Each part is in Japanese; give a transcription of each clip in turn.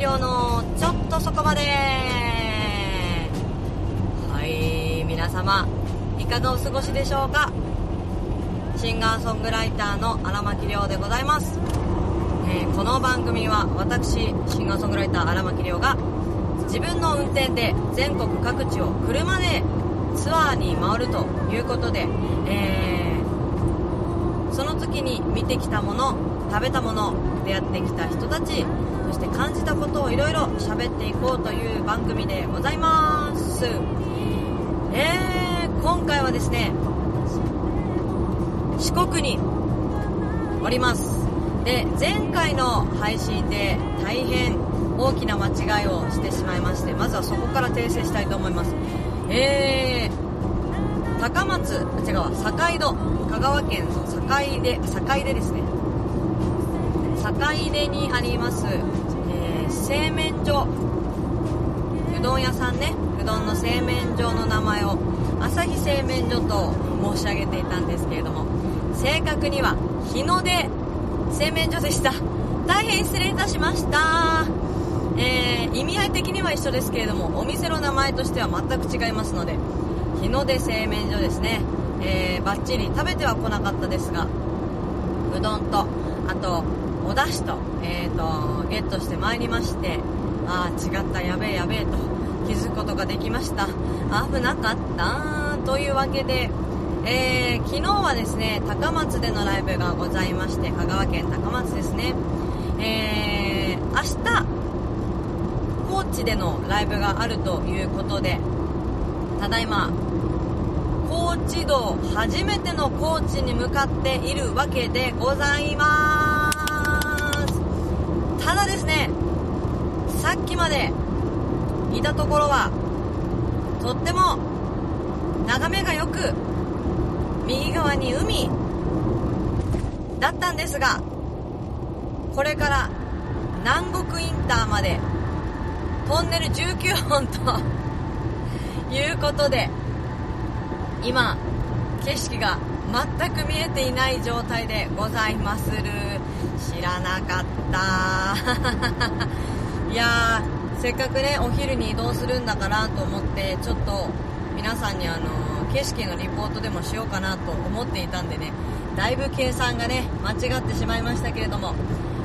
亮のちょっとそこまで。はい、皆様いかがお過ごしでしょうか。シンガーソングライターの荒牧亮でございます。この番組は私シンガーソングライター荒牧亮が自分の運転で全国各地を車でツアーに回るということで、その時に見てきたもの、食べたもの、出会ってきた人たち、そして感じたことをいろいろ喋っていこうという番組でございます。今回はですね、四国におります。で、前回の配信で大変大きな間違いをしてしまいまして、まずはそこから訂正したいと思います。坂井戸、香川県の坂井出ですね。坂井出にあります、製麺所、うどん屋さんね、うどんの製麺所の名前を朝日製麺所と申し上げていたんですけれども、正確には日の出製麺所でした。大変失礼いたしました。意味合い的には一緒ですけれども、お店の名前としては全く違いますので、日の出製麺所ですね。バッチリ食べては来なかったですが、うどんとあとお出汁と、ゲットしてまいりまして、違った、やべえと気づくことができました。危なかったというわけで、昨日はですね、高松でのライブがございまして、香川県高松ですね。明日高知でのライブがあるということで、ただいま高知道初めての高知に向かっているわけでございます。ただですね、さっきまでいたところはとっても眺めが良く、右側に海だったんですが、これから南国インターまでトンネル19本ということで、今景色が全く見えていない状態でございまする。知らなかったいやー、せっかくねお昼に移動するんだからと思って、ちょっと皆さんに景色のリポートでもしようかなと思っていたんでね、だいぶ計算がね間違ってしまいましたけれども、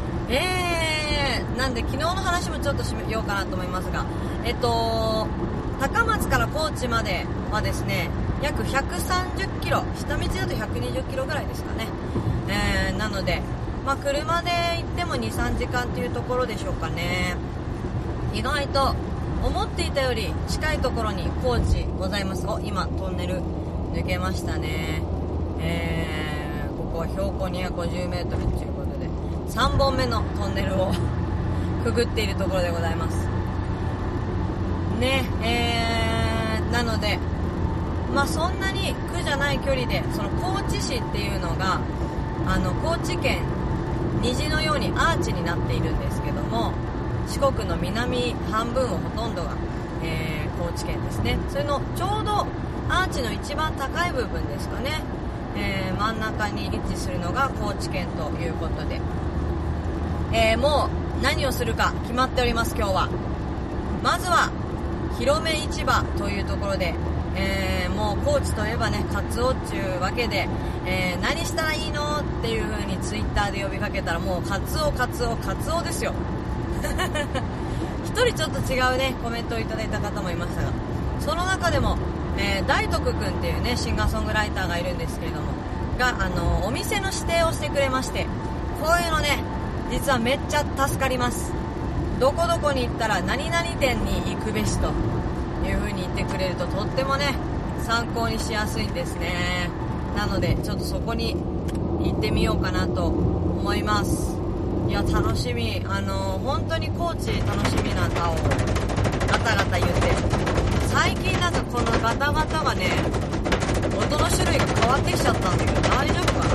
なんで昨日の話もちょっとしようかなと思いますが、高松から高知まではですね、約130キロ、下道だと120キロぐらいですかね。なので、車で行っても 2,3 時間というところでしょうかね。意外と思っていたより近いところに高知ございます。今トンネル抜けましたね。ここは標高250メートルということで、3本目のトンネルをくぐっているところでございますね。なのでそんなに苦じゃない距離で、その高知市っていうのが高知県虹のようにアーチになっているんですけども、四国の南半分をほとんどが、高知県ですね。それのちょうどアーチの一番高い部分ですかね、真ん中に位置するのが高知県ということで、もう何をするか決まっております。今日はまずは広め市場というところで、もう高知といえばねカツオっていうわけで、何したらいいのっていう風にツイッターで呼びかけたら、もうカツオですよ一人ちょっと違うねコメントをいただいた方もいましたが、その中でも、大徳くんっていうねシンガーソングライターがいるんですけれども、お店の指定をしてくれまして、こういうのね実はめっちゃ助かります。どこどこに行ったら何々店に行くべしという風に言ってくれると、とってもね参考にしやすいんですね。なのでちょっとそこに行ってみようかなと思います。いや楽しみ、本当に高知楽しみなんだをガタガタ言って、最近なんかこのガタガタがね音の種類が変わってきちゃったんだけど、大丈夫かな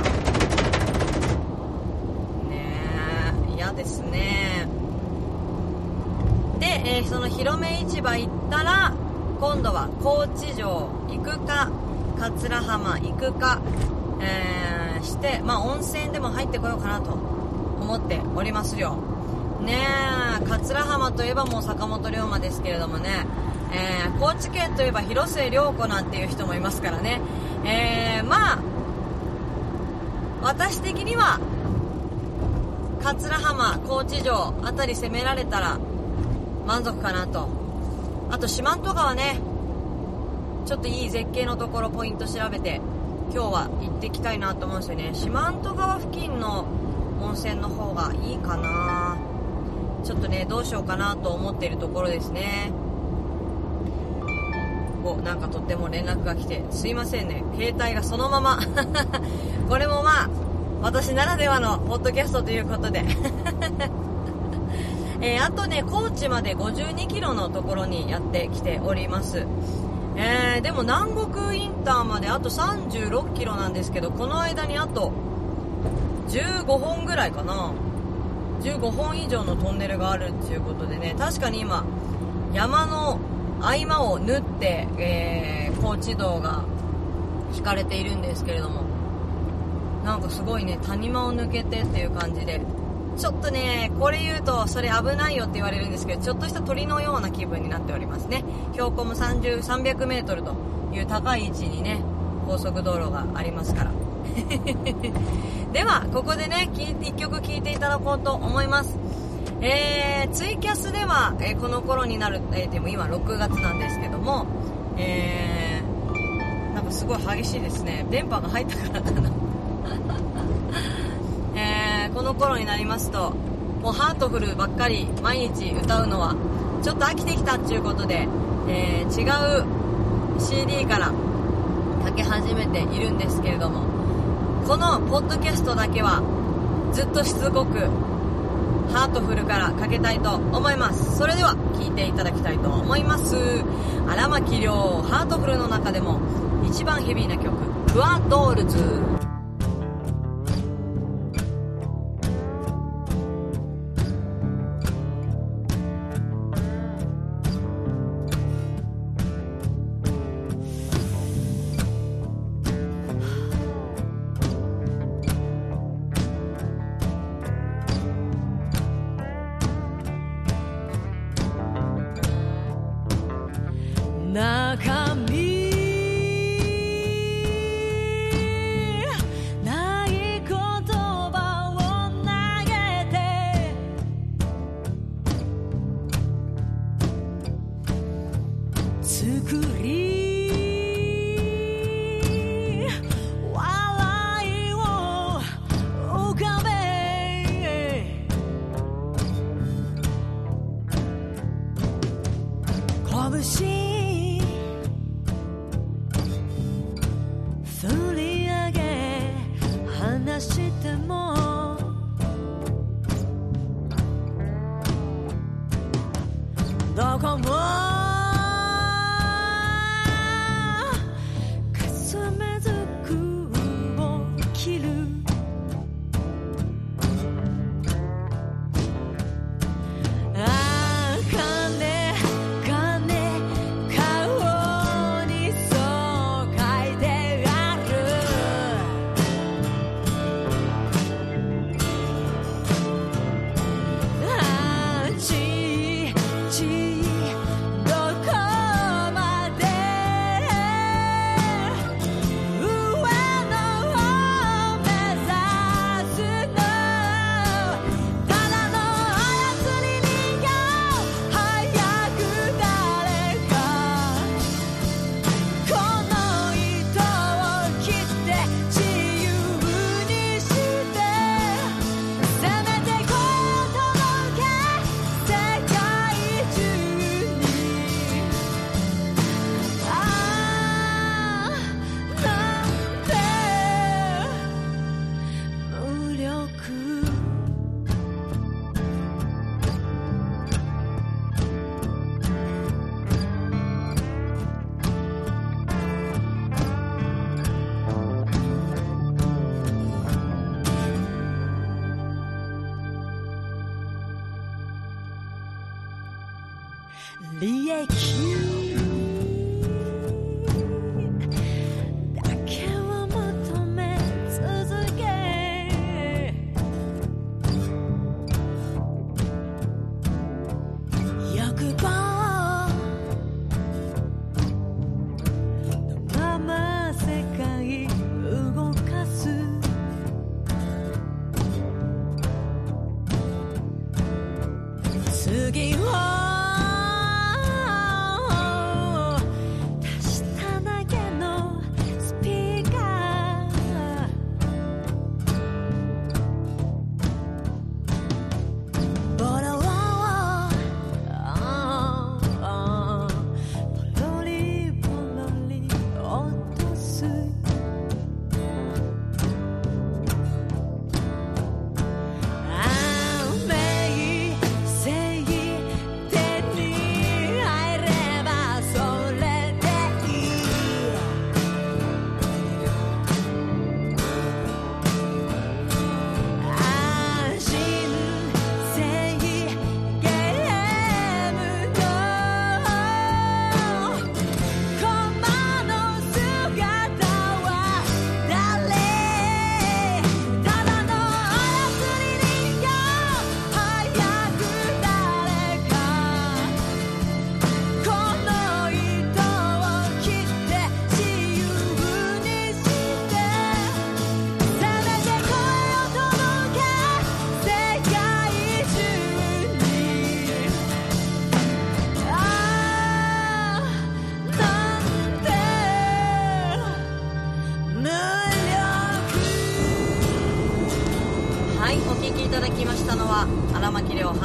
ね。嫌ですね。で、その広め市場行ったら、今度は高知城行くか桂浜行くか、して、温泉でも入ってこようかなと思っておりますよ。 ねえ、桂浜といえばもう坂本龍馬ですけれどもね、高知県といえば広末涼子なんていう人もいますからね、まあ私的には桂浜、高知城あたり攻められたら満足かなと。あと四万十川ね、ちょっといい絶景のところポイント調べて今日は行ってきたいなと思うんですよね。四万十川付近の温泉の方がいいかな。ちょっとねどうしようかなと思っているところですね。なんかとっても連絡が来てすいませんね、携帯がそのままこれもまあ私ならではのポッドキャストということであとね高知まで52キロのところにやってきております。でも南国インターまであと36キロなんですけど、この間にあと15本ぐらいかな、15本以上のトンネルがあるっていうことでね、確かに今山の合間を縫って、高知道が引かれているんですけれども、なんかすごいね谷間を抜けてっていう感じで、ちょっとねこれ言うとそれ危ないよって言われるんですけど、ちょっとした鳥のような気分になっておりますね。標高も300メートルという高い位置にね高速道路がありますからではここでね1曲聴いていただこうと思います。ツイキャスでは、この頃になる、でも今6月なんですけども、なんかすごい激しいですね、電波が入ったからかなこの頃になりますともうハートフルばっかり毎日歌うのはちょっと飽きてきたっていうことで、違う CD からかけ始めているんですけれども、このポッドキャストだけはずっとしつこくハートフルからかけたいと思います。それでは聴いていただきたいと思います。荒牧亮、ハートフルの中でも一番ヘビーな曲、クアドールズ。 中身ない言葉を投げて作り笑いを浮かべ拳振り上げ離してもどこもかすめずくを切る利益だけを求め続け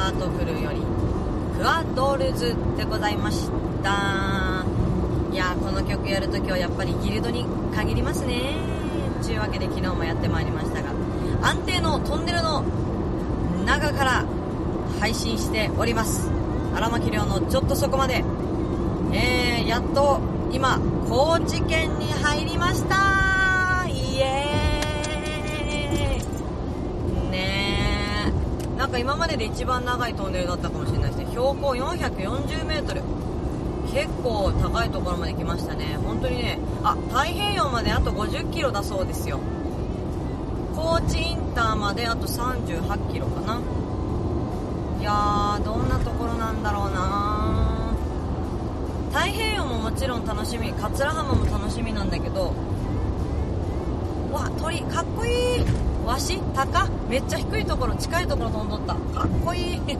ハートフルよりクアドルズでございました。いやー、この曲やるときはやっぱりギルドに限りますね。というわけで昨日もやってまいりましたが、安定のトンネルの中から配信しております。荒牧亮のちょっとそこまで。やっと今高知県に入りました。イエーイねー。なんか今までで一番長いトンネルだったかもしれないですね。標高440メートル、結構高いところまで来ましたね。本当にね、太平洋まであと50キロだそうですよ。高知インターまであと38キロかな。いやー、どんなところなんだろうな。太平洋ももちろん楽しみ、桂浜も楽しみなんだけど、わ、鳥かっこいい。わし高めっちゃ低いところ、近いところ飛んどった。かっこいいもう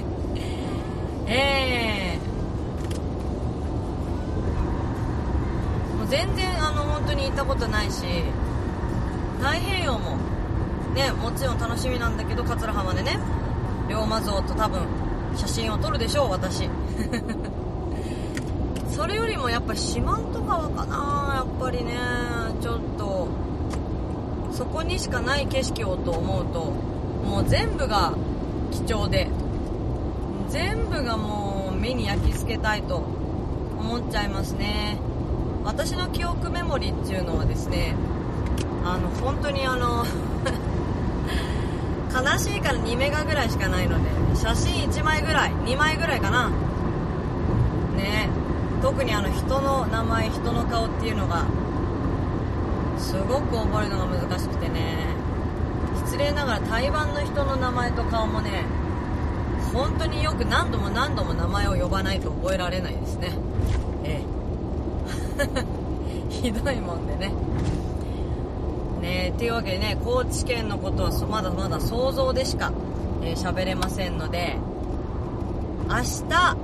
全然本当に行ったことないし、太平洋もね、もちろん楽しみなんだけど、桂浜でね、龍馬像と多分写真を撮るでしょう、私それよりもやっぱ四万十川かな。やっぱりね、ちょっとそこにしかない景色をと思うと、もう全部が貴重で、全部がもう目に焼き付けたいと思っちゃいますね。私の記憶メモリっていうのはですね、本当に悲しいから2メガぐらいしかないので、写真1枚ぐらい、2枚ぐらいかなね。特に人の名前、人の顔っていうのがすごく覚えるのが難しくてね、失礼ながら台湾の人の名前と顔もね、本当によく何度も何度も名前を呼ばないと覚えられないですね。ひどいもんでね。っていうわけでね、高知県のことはまだまだ想像でしか喋れませんので、明日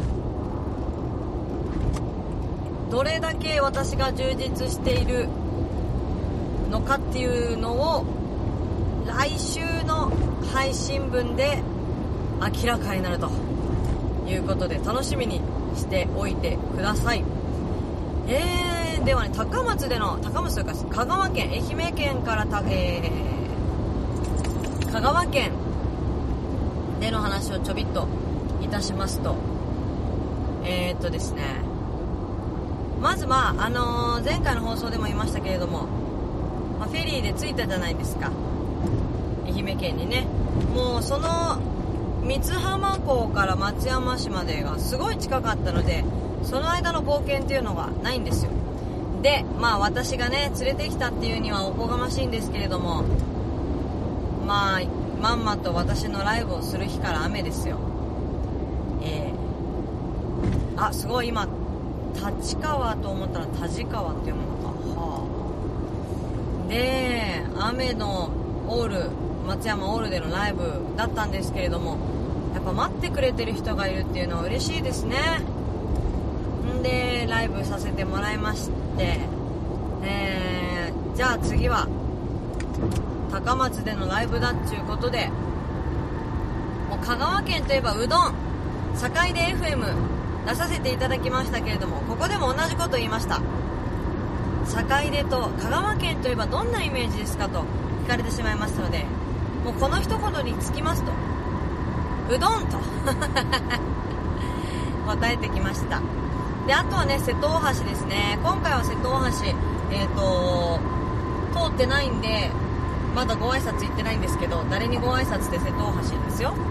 どれだけ私が充実しているのかっていうのを来週の配信分で明らかになるということで、楽しみにしておいてください。ではね、高松というか香川県、愛媛県から香川県での話をちょびっといたしますと、ですね、まず前回の放送でも言いましたけれども、フェリーで着いたじゃないですか、愛媛県にね。もうその三津浜港から松山市までがすごい近かったので、その間の冒険っていうのがないんですよ。で、私がね連れてきたっていうにはおこがましいんですけれども、まんまと私のライブをする日から雨ですよ。すごい、今立川と思ったら田地川っていうものか。で、雨の松山オールでのライブだったんですけれども、やっぱ待ってくれてる人がいるっていうのは嬉しいですね。で、ライブさせてもらいまして、じゃあ次は高松でのライブだっていうことで、もう香川県といえばうどん、坂出 FM 出させていただきましたけれども、ここでも同じこと言いました。坂出と香川県といえばどんなイメージですかと聞かれてしまいましたので、もうこの一言につきますと、うどんと答えてきました。で、あとはね、瀬戸大橋ですね。今回は瀬戸大橋通ってないんで、まだご挨拶行ってないんですけど、誰にご挨拶って瀬戸大橋ですよ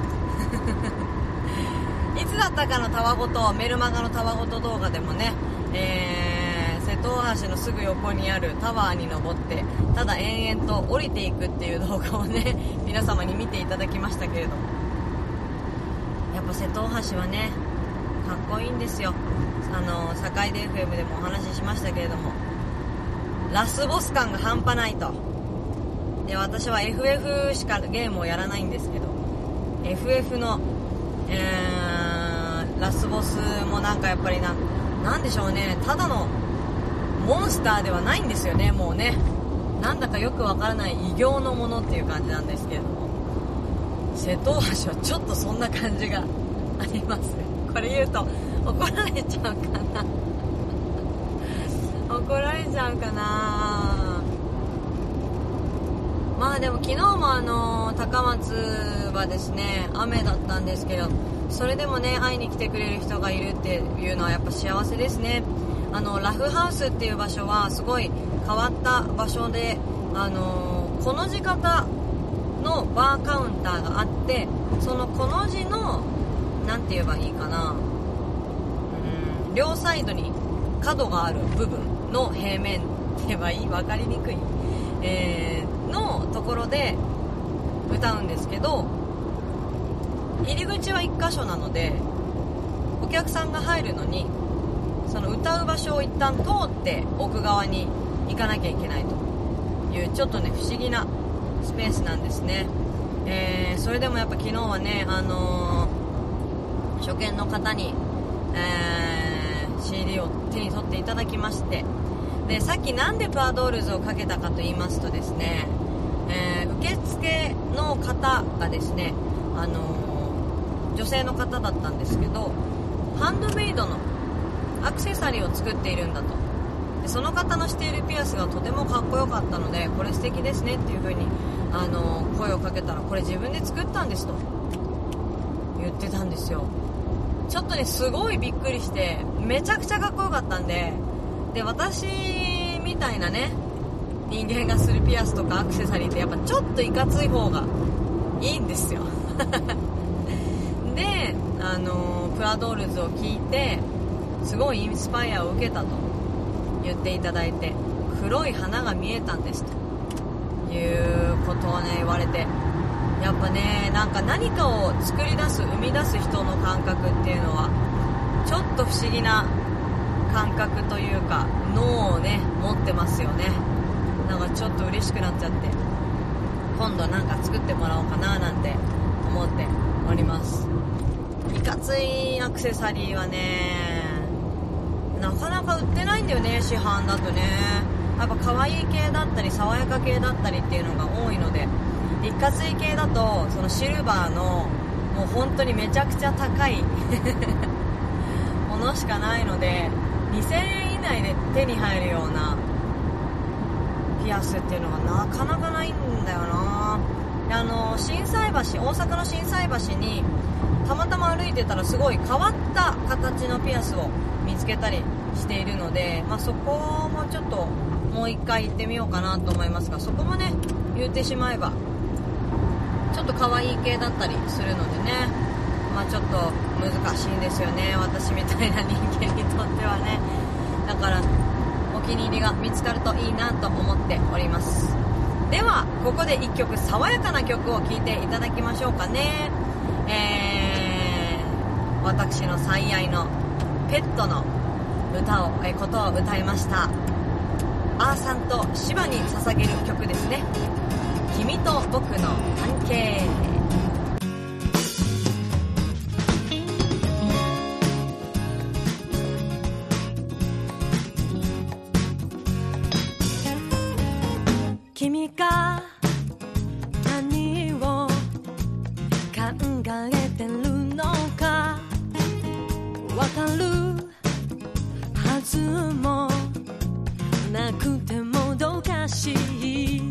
いつだったかのたわごと、メルマガのたわごと動画でもね、瀬戸大橋のすぐ横にあるタワーに登ってただ延々と降りていくっていう動画をね皆様に見ていただきましたけれども、やっぱ瀬戸大橋はねかっこいいんですよ。坂出 FM でもお話ししましたけれども、ラスボス感が半端ないと。で、私は FF しかゲームをやらないんですけど、 FF の、ラスボスもなんかやっぱりなんでしょうね、ただのモンスターではないんですよね。もうね、なんだかよくわからない異形のものっていう感じなんですけれども、 瀬戸大橋はちょっとそんな感じがありますね。これ言うと怒られちゃうかな怒られちゃうかな。まあでも昨日も高松はですね雨だったんですけど、それでもね会いに来てくれる人がいるっていうのはやっぱ幸せですね。ラフハウスっていう場所はすごい変わった場所で、この字型のバーカウンターがあって、そのこの字のなんて言えばいいかな、両サイドに角がある部分の平面って言えばいい、分かりにくい、のところで歌うんですけど、入り口は1箇所なのでお客さんが入るのにその歌う場所を一旦通って奥側に行かなきゃいけないというちょっとね不思議なスペースなんですね。それでもやっぱ昨日はね、初見の方に、CD を手に取っていただきまして、でさっきなんでパードールズをかけたかと言いますとですね、受付の方がですね、女性の方だったんですけど、ハンドメイドのアクセサリーを作っているんだと。でその方のしているピアスがとてもかっこよかったので、これ素敵ですねっていう風に声をかけたら、これ自分で作ったんですと言ってたんですよ。ちょっとねすごいびっくりして、めちゃくちゃかっこよかったんで、私みたいなね人間がするピアスとかアクセサリーってやっぱちょっといかつい方がいいんですよでプラドールズを聞いてすごいインスパイアを受けたと言っていただいて、黒い花が見えたんですということをね言われて、やっぱねなんか何かを作り出す生み出す人の感覚っていうのはちょっと不思議な感覚というか脳をね持ってますよね。なんかちょっと嬉しくなっちゃって、今度なんか作ってもらおうかななんて思っております。いかついアクセサリーはねなかなか売ってないんだよね、市販だとね。やっぱ可愛い系だったり爽やか系だったりっていうのが多いので、いかつい系だとそのシルバーのもう本当にめちゃくちゃ高いものしかないので、2000円以内で手に入るようなピアスっていうのがなかなかないんだよな。心斎橋、大阪の心斎橋にたまたま歩いてたらすごい変わった形のピアスを見つけたりしているので、そこもちょっともう一回行ってみようかなと思いますが、そこもね言ってしまえばちょっと可愛い系だったりするのでね、ちょっと難しいんですよね、私みたいな人間にとってはね。だからお気に入りが見つかるといいなと思っております。ではここで一曲爽やかな曲を聴いていただきましょうかね。私の最愛のペットのことを歌いましたアーさんとシバに捧げる曲ですね。君と僕の関係。 君が何を考えてるのかわかるはずもなくてもどかしい、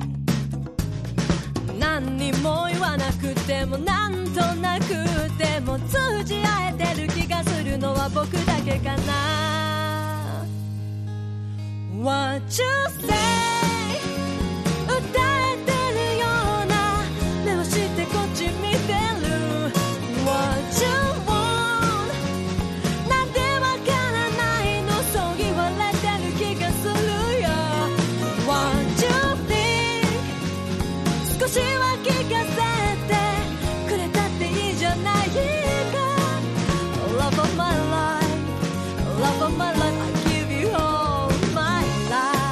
何にも言わなくてもなんとなくても通じ合えてる気がするのは僕だけかな。 What you say 歌えてるような目をしてこっち見てる What you want なんでわからないのそう言われてる気がするよ What you think 少しは聞かせてくれたっていいじゃないか Love of my life Love of my life I give you all my life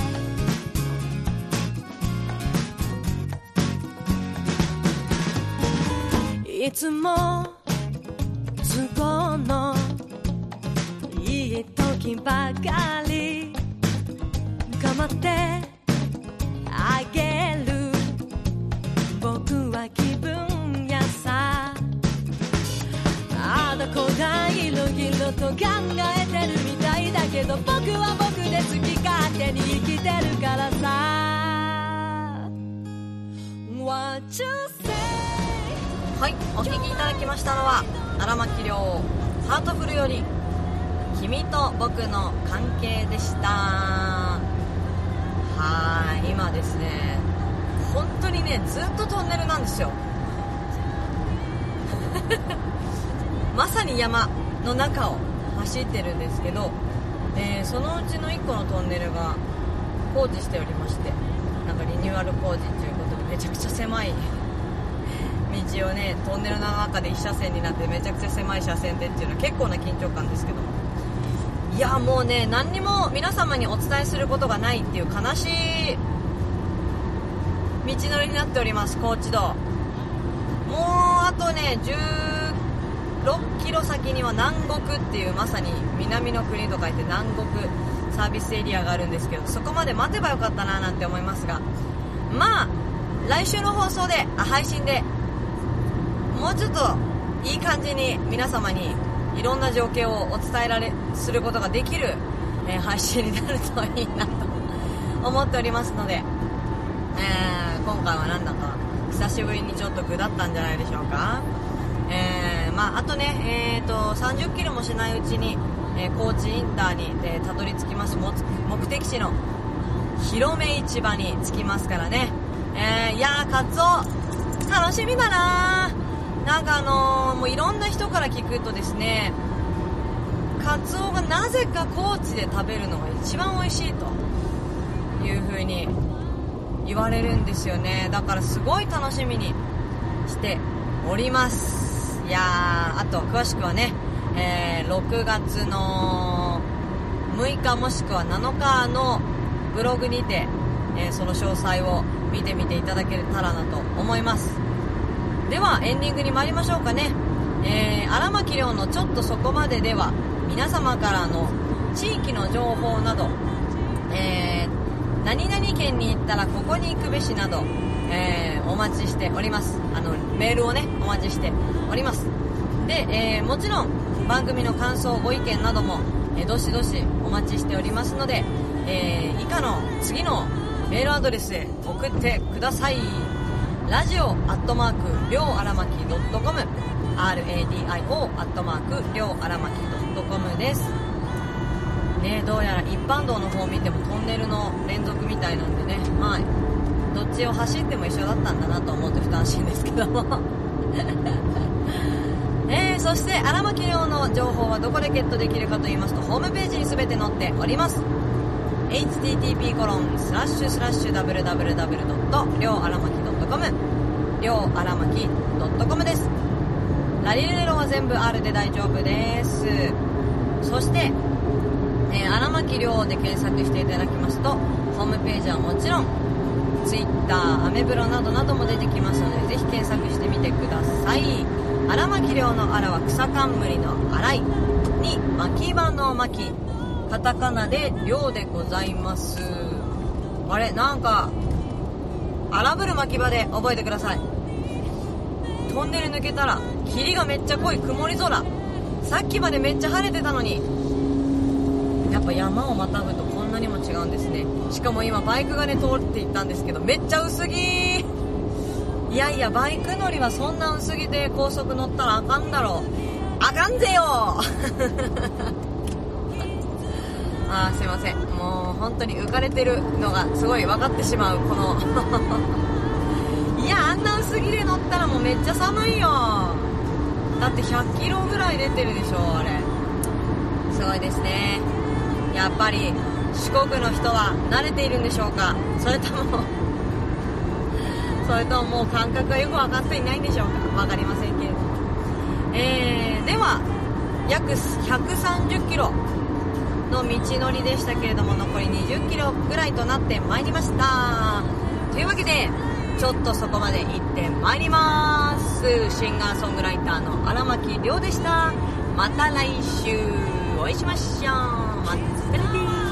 いつも都合のいい時ばかり構ってあげる僕は気分優ぎろと考えてるみたいだけど、僕は僕で好き勝手に生きてるからさ。 What you say。 はい、お聴きいただきましたのは荒牧亮ハートフルより君と僕の関係でした。はい、今ですね、本当にねずっとトンネルなんですよまさに山の中を走ってるんですけど、そのうちの1個のトンネルが工事しておりまして、なんかリニューアル工事ということでめちゃくちゃ狭い道をね、トンネルの中で1車線になってめちゃくちゃ狭い車線でっていうのは結構な緊張感ですけど、いやもうね、何にも皆様にお伝えすることがないっていう悲しい道のりになっております。高知道もうあとね16キロ先には南国っていう、まさに南の国と書いて南国サービスエリアがあるんですけど、そこまで待てばよかったななんて思いますが、まあ来週の放送で配信でもうちょっといい感じに皆様にいろんな情景をお伝えすることができる、配信になるといいなと思っておりますので、今回はなんだか久しぶりにちょっと下ったんじゃないでしょうか。まあ、あとね、30キロもしないうちに、高知インターに、たどり着きます。目的地の広め市場に着きますからね。いやー、カツオ楽しみだなー。なんかもういろんな人から聞くとですね、カツオがなぜか高知で食べるのが一番美味しいという風に言われるんですよね。だからすごい楽しみにしております。いやー、あと詳しくはね、6月の6日もしくは7日のブログにて、その詳細を見てみていただけたらなと思います。ではエンディングに参りましょうかね。荒牧亮のちょっとそこまででは皆様からの地域の情報など、何々県に行ったらここに行くべしなど、お待ちしております。メールをねお待ちしております。で、もちろん番組の感想ご意見なども、どしどしお待ちしておりますので、以下の次のメールアドレスへ送ってください。ラジオ@りょうあらまき .com radio@ りょうあらまき .com ですね。どうやら一般道の方を見てもトンネルの連続みたいなんでね、まあどっちを走っても一緒だったんだなと思うと不安心ですけどもそして荒牧亮の情報はどこでゲットできるかと言いますと、ホームページに全て載っております。http://www.りょうあらまき .com りょうあらまき .com です。ラリルレロは全部 R で大丈夫です。そして荒牧亮で検索していただきますと、ホームページはもちろん Twitter、アメブロなどなども出てきますので、ぜひ検索してみてください。荒牧亮の荒は草冠の荒いに牧場の牧、カタカナで亮でございます。あれ、なんか荒ぶる牧場で覚えてください。トンネル抜けたら霧がめっちゃ濃い曇り空、さっきまでめっちゃ晴れてたのに、やっぱ山をまたぐとこんなにも違うんですね。しかも今バイクがね通っていったんですけど、めっちゃ薄着。いやいや、バイク乗りはそんな薄着で高速乗ったらあかんだろう。あかんぜよすいません、もう本当に浮かれてるのがすごい分かってしまうこのいや、あんな薄着で乗ったらもうめっちゃ寒いよ。だって100キロぐらい出てるでしょ、あれ。すごいですね。やっぱり四国の人は慣れているんでしょうか、それとももう感覚がよく分かっていないんでしょうか、分かりませんけれども、では約130キロの道のりでしたけれども、残り20キロぐらいとなってまいりました。というわけでちょっとそこまで行ってまいります。シンガーソングライターの荒牧亮でした。また来週お会いしましょう。まったね。